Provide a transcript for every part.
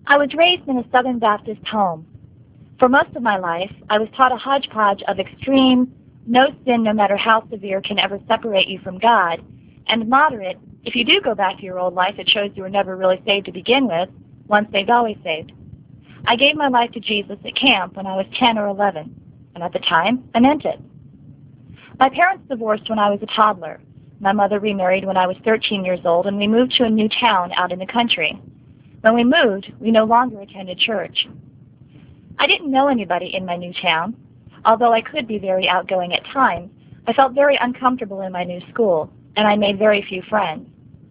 I was raised in a Southern Baptist home. For most of my life, I was taught a hodgepodge of extreme, no sin no matter how severe can ever separate you from God, and moderate, if you do go back to your old life, it shows you were never really saved to begin with, once saved, always saved. I gave my life to Jesus at camp when I was 10 or 11, and at the time, I meant it. My parents divorced when I was a toddler. My mother remarried when I was 13 years old, and we moved to a new town out in the country. When we moved, we no longer attended church. I didn't know anybody in my new town. Although I could be very outgoing at times, I felt very uncomfortable in my new school, and I made very few friends.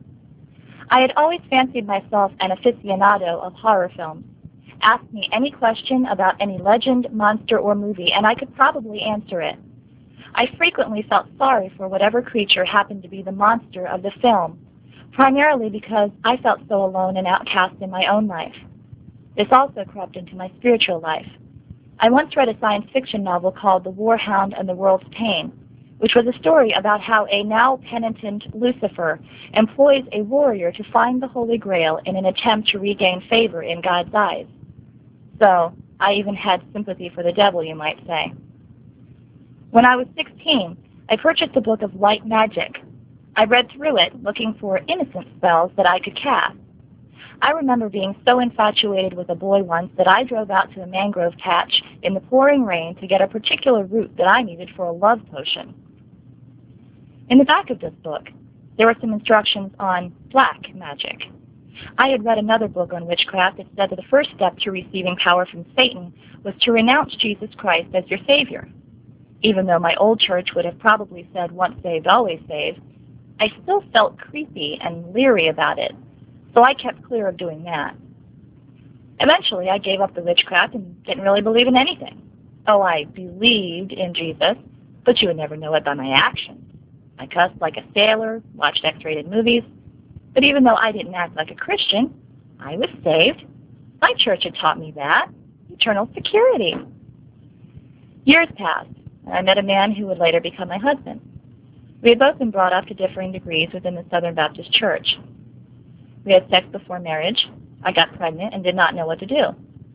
I had always fancied myself an aficionado of horror films. Ask me any question about any legend, monster, or movie, and I could probably answer it. I frequently felt sorry for whatever creature happened to be the monster of the film, primarily because I felt so alone and outcast in my own life. This also crept into my spiritual life. I once read a science fiction novel called The Warhound and the World's Pain, which was a story about how a now penitent Lucifer employs a warrior to find the Holy Grail in an attempt to regain favor in God's eyes. So, I even had sympathy for the devil, you might say. When I was 16, I purchased a book of light magic. I read through it looking for innocent spells that I could cast. I remember being so infatuated with a boy once that I drove out to a mangrove patch in the pouring rain to get a particular root that I needed for a love potion. In the back of this book, there were some instructions on black magic. I had read another book on witchcraft that said that the first step to receiving power from Satan was to renounce Jesus Christ as your Savior. Even though my old church would have probably said once saved, always saved, I still felt creepy and leery about it, so I kept clear of doing that. Eventually, I gave up the witchcraft and didn't really believe in anything. Oh, I believed in Jesus, but you would never know it by my actions. I cussed like a sailor, watched X-rated movies, but even though I didn't act like a Christian, I was saved. My church had taught me that. Eternal security. Years passed, and I met a man who would later become my husband. We had both been brought up to differing degrees within the Southern Baptist Church. We had sex before marriage. I got pregnant and did not know what to do.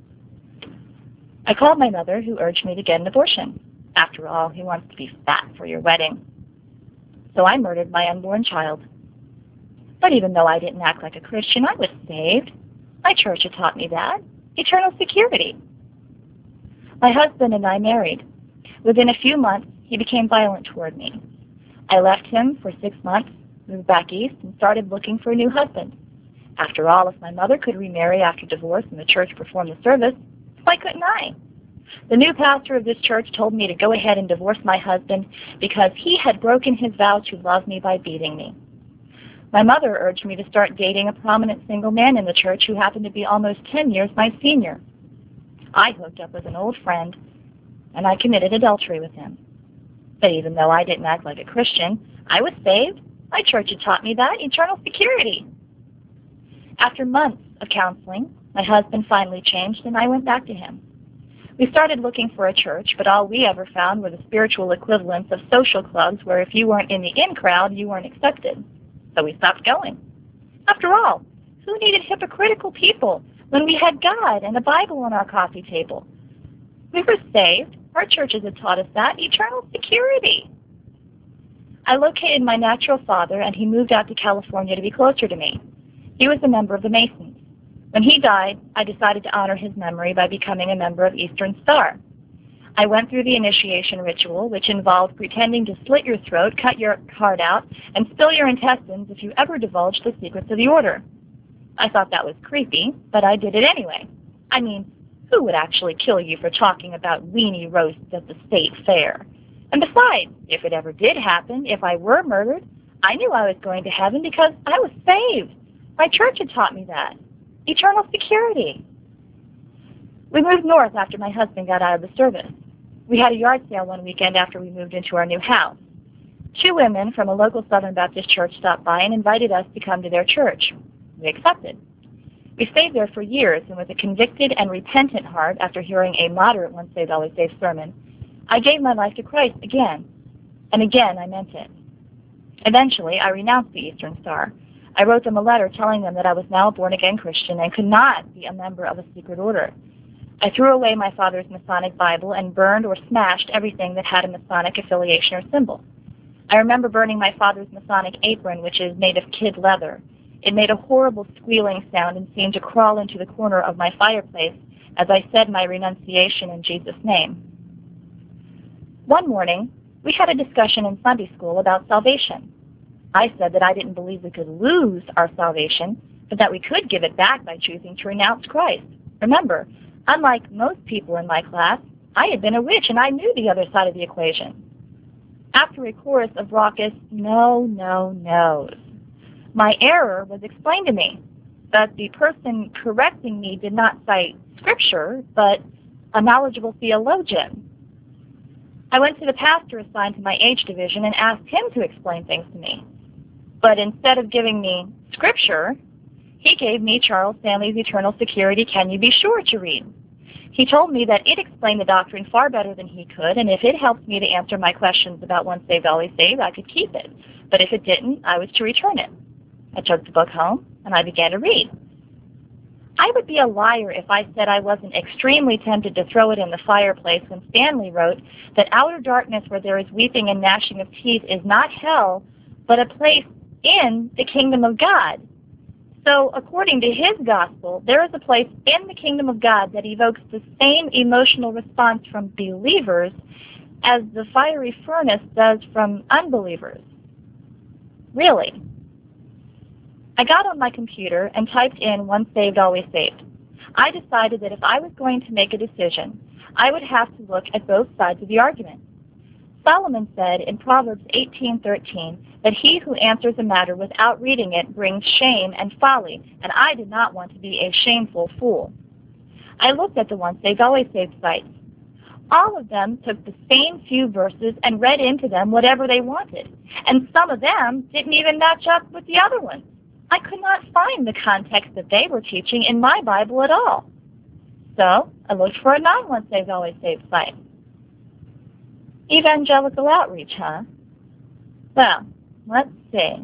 I called my mother, who urged me to get an abortion. After all, who wants to be fat for your wedding? So I murdered my unborn child. But even though I didn't act like a Christian, I was saved. My church had taught me that. Eternal security. My husband and I married. Within a few months, he became violent toward me. I left him for 6 months, moved back east, and started looking for a new husband. After all, if my mother could remarry after divorce and the church performed the service, why couldn't I? The new pastor of this church told me to go ahead and divorce my husband because he had broken his vow to love me by beating me. My mother urged me to start dating a prominent single man in the church who happened to be almost 10 years my senior. I hooked up with an old friend, and I committed adultery with him. But even though I didn't act like a Christian, I was saved. My church had taught me that. Eternal security. After months of counseling, my husband finally changed, and I went back to him. We started looking for a church, but all we ever found were the spiritual equivalents of social clubs where if you weren't in the in crowd, you weren't accepted. So we stopped going. After all, who needed hypocritical people when we had God and the Bible on our coffee table? We were saved. Our churches had taught us that. Eternal security. I located my natural father, and he moved out to California to be closer to me. He was a member of the Masons. When he died, I decided to honor his memory by becoming a member of Eastern Star. I went through the initiation ritual, which involved pretending to slit your throat, cut your heart out, and spill your intestines if you ever divulged the secrets of the order. I thought that was creepy, but I did it anyway. I mean, who would actually kill you for talking about weenie roasts at the state fair? And besides, if it ever did happen, if I were murdered, I knew I was going to heaven because I was saved. My church had taught me that. Eternal security. We moved north after my husband got out of the service. We had a yard sale one weekend after we moved into our new house. 2 women from a local Southern Baptist church stopped by and invited us to come to their church. We accepted. We stayed there for years, and with a convicted and repentant heart after hearing a moderate once saved, always saved sermon, I gave my life to Christ again. And again, I meant it. Eventually, I renounced the Eastern Star. I wrote them a letter telling them that I was now a born-again Christian and could not be a member of a secret order. I threw away my father's Masonic Bible and burned or smashed everything that had a Masonic affiliation or symbol. I remember burning my father's Masonic apron, which is made of kid leather. It made a horrible squealing sound and seemed to crawl into the corner of my fireplace as I said my renunciation in Jesus' name. One morning, we had a discussion in Sunday school about salvation. I said that I didn't believe we could lose our salvation, but that we could give it back by choosing to renounce Christ. Remember, unlike most people in my class, I had been a witch and I knew the other side of the equation. After a chorus of raucous no, no, no's, my error was explained to me, but the person correcting me did not cite scripture, but a knowledgeable theologian. I went to the pastor assigned to my age division and asked him to explain things to me. But instead of giving me scripture, he gave me Charles Stanley's Eternal Security, Can You Be Sure, to read. He told me that it explained the doctrine far better than he could, and if it helped me to answer my questions about once saved, always saved, I could keep it. But if it didn't, I was to return it. I took the book home, and I began to read. I would be a liar if I said I wasn't extremely tempted to throw it in the fireplace when Stanley wrote that outer darkness where there is weeping and gnashing of teeth is not hell, but a place in the kingdom of God. So, according to his gospel, there is a place in the kingdom of God that evokes the same emotional response from believers as the fiery furnace does from unbelievers. Really? I got on my computer and typed in once saved, always saved. I decided that if I was going to make a decision, I would have to look at both sides of the argument. Solomon said in Proverbs 18:13 that he who answers a matter without reading it brings shame and folly, and I did not want to be a shameful fool. I looked at the once saved, always saved sites. All of them took the same few verses and read into them whatever they wanted, and some of them didn't even match up with the other ones. I could not find the context that they were teaching in my Bible at all. So I looked for a non-once saved, always saved site. Evangelical outreach, huh? Well, let's see.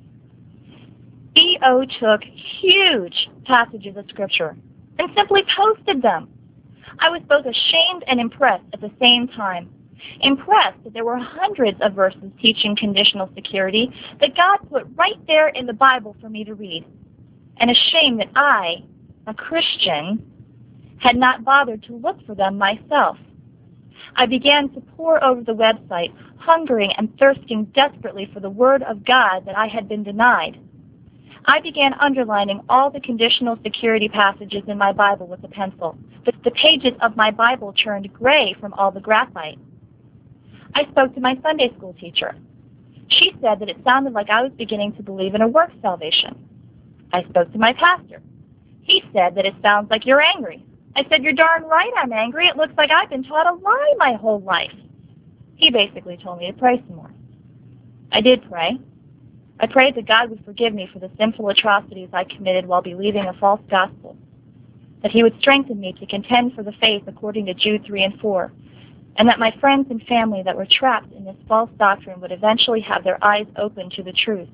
E.O. took huge passages of Scripture and simply posted them. I was both ashamed and impressed at the same time. Impressed that there were hundreds of verses teaching conditional security that God put right there in the Bible for me to read. And ashamed that I, a Christian, had not bothered to look for them myself. I began to pore over the website, hungering and thirsting desperately for the Word of God that I had been denied. I began underlining all the conditional security passages in my Bible with a pencil. The pages of my Bible turned gray from all the graphite. I spoke to my Sunday school teacher. She said that it sounded like I was beginning to believe in a works salvation. I spoke to my pastor. He said that it sounds like you're angry. I said, you're darn right I'm angry. It looks like I've been taught a lie my whole life. He basically told me to pray some more. I did pray. I prayed that God would forgive me for the sinful atrocities I committed while believing a false gospel, that he would strengthen me to contend for the faith according to Jude 3 and 4, and that my friends and family that were trapped in this false doctrine would eventually have their eyes open to the truth.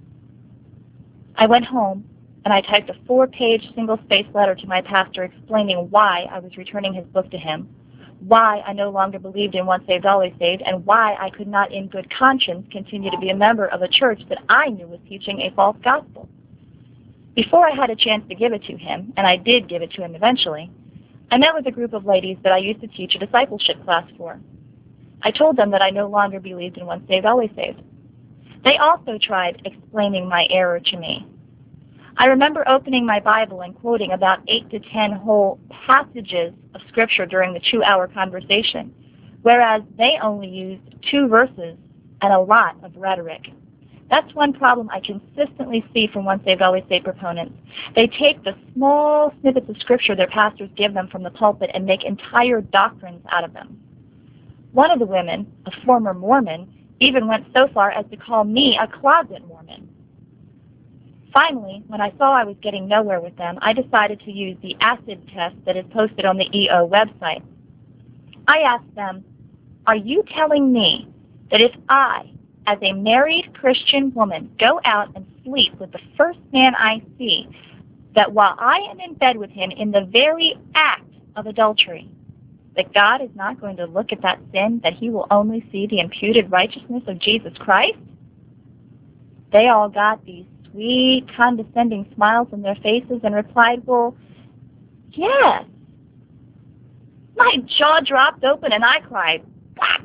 I went home, and I typed a 4-page single-space letter to my pastor explaining why I was returning his book to him, why I no longer believed in once saved, always saved, and why I could not in good conscience continue to be a member of a church that I knew was teaching a false gospel. Before I had a chance to give it to him, and I did give it to him eventually, I met with a group of ladies that I used to teach a discipleship class for. I told them that I no longer believed in once saved, always saved. They also tried explaining my error to me. I remember opening my Bible and quoting about 8 to 10 whole passages of Scripture during the 2-hour conversation, whereas they only used 2 verses and a lot of rhetoric. That's one problem I consistently see from once saved, always saved proponents. They take the small snippets of Scripture their pastors give them from the pulpit and make entire doctrines out of them. One of the women, a former Mormon, even went so far as to call me a closet Mormon. Finally, when I saw I was getting nowhere with them, I decided to use the acid test that is posted on the EO website. I asked them, are you telling me that if I, as a married Christian woman, go out and sleep with the first man I see, that while I am in bed with him in the very act of adultery, that God is not going to look at that sin, that he will only see the imputed righteousness of Jesus Christ? They all got these sweet, condescending smiles on their faces and replied, well, yes. My jaw dropped open and I cried, what?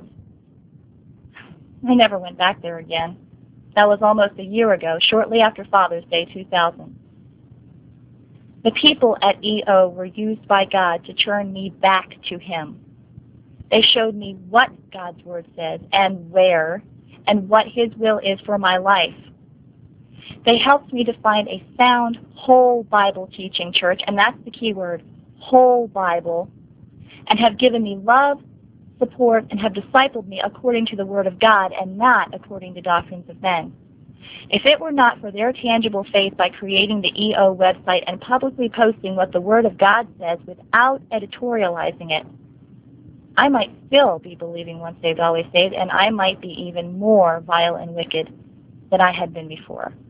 I never went back there again. That was almost a year ago, shortly after Father's Day 2000. The people at EO were used by God to turn me back to him. They showed me what God's word says and where, and what his will is for my life. They helped me to find a sound, whole Bible teaching church, and that's the key word, whole Bible, and have given me love, support, and have discipled me according to the word of God and not according to doctrines of men. If it were not for their tangible faith by creating the EO website and publicly posting what the Word of God says without editorializing it, I might still be believing once saved, always saved, and I might be even more vile and wicked than I had been before.